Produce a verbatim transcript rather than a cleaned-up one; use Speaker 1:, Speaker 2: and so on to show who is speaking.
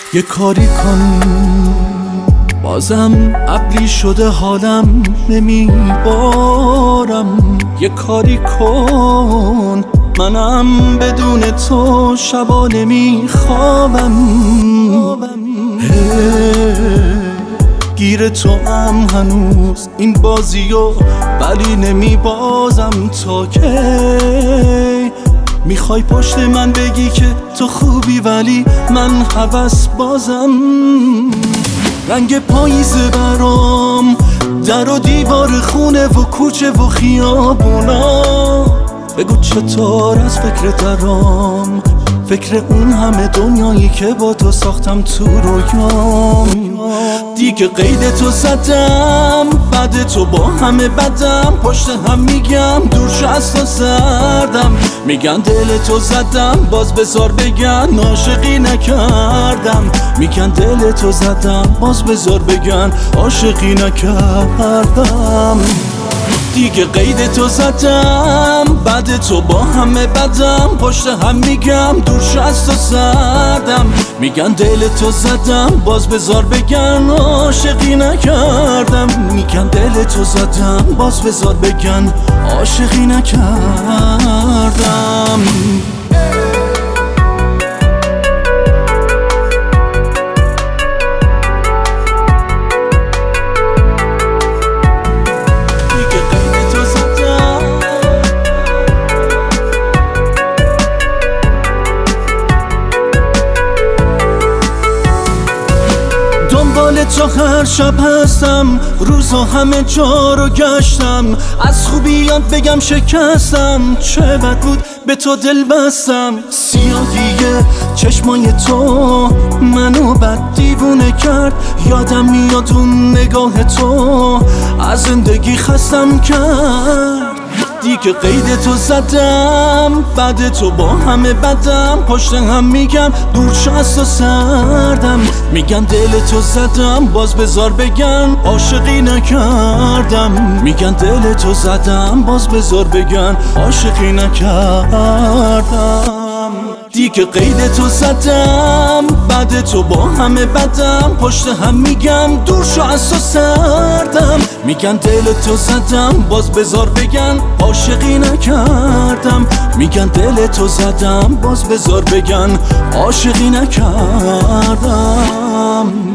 Speaker 1: یه کاری کن بازم ابری شده حالم نمیبارم. یه کاری کن منم بدون تو شبا نمیخوابم. گیر تو هم هنوز این بازیو ولی نمیبازم. تا کی میخوای پشت من بگی که تو خوبی ولی من هوس بازم. رنگ پاییزه برام در و دیوار خونه و کوچه و خیابونا. بگو چطور از فکر درام، فکر اون همه دنیایی که با تو ساختم تو رویام. دیگه قید تو زدم بعد تو با همه بدم. پشت هم میگم دور شو از تو سردم. میگن دل تو زدم باز بذار بگن عاشقی نکردم. میگن دل تو زدم باز بذار بگن عاشقی نکردم. دیگه قید تو زدم بعد تو با همه بدم. پشت هم میگم دور شو از تو سردم. میگن دل تو زدم باز بذار بگن عاشقی نکردم. میگن دل تو زدم باز بذار بگن عاشقی نکردم. دنبال تو هر شب هستم، روزا همه جا رو گشتم. از خوبیات بگم شکستم، چه بد بود به تو دل بستم. سیاهی چشمای تو منو بد دیوونه کرد. یادم میاد اون نگاه تو از زندگی خستم کرد. دیگه قید تو زدم بعد تو با همه بدم. پشت هم میگم دور شو از تو سردم. میگن دل تو زدم باز بذار بگن عاشقی نکردم. میگن دل تو زدم باز بذار بگن عاشقی نکردم. دیگه قید تو زدم بعد تو با همه بدم. پشت هم میگم دور شو از تو سردم. میگن دل تو زدم باز بذار بگن عاشقی نکردم. میگن دل تو زدم باز بذار بگن عاشقی نکردم.